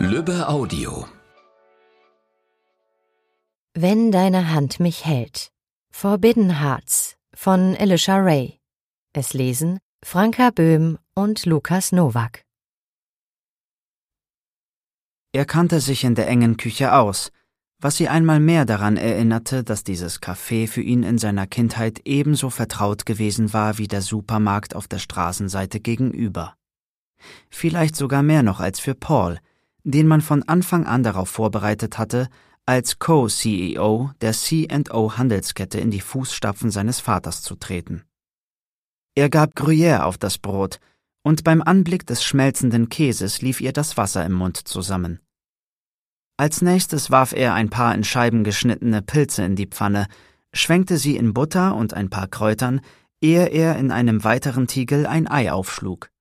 Lübbe Audio. Wenn deine Hand mich hält. Forbidden Hearts von Elisha Ray. Es lesen Franka Böhm und Lukas Nowak. Er kannte sich in der engen Küche aus, was sie einmal mehr daran erinnerte, dass dieses Café für ihn in seiner Kindheit ebenso vertraut gewesen war wie der Supermarkt auf der Straßenseite gegenüber. Vielleicht sogar mehr noch als für Paul, den man von Anfang an darauf vorbereitet hatte, als Co-CEO der C&O Handelskette in die Fußstapfen seines Vaters zu treten. Er gab Gruyère auf das Brot, und beim Anblick des schmelzenden Käses lief ihr das Wasser im Mund zusammen. Als nächstes warf er ein paar in Scheiben geschnittene Pilze in die Pfanne, schwenkte sie in Butter und ein paar Kräutern, ehe er in einem weiteren Tiegel ein Ei aufschlug.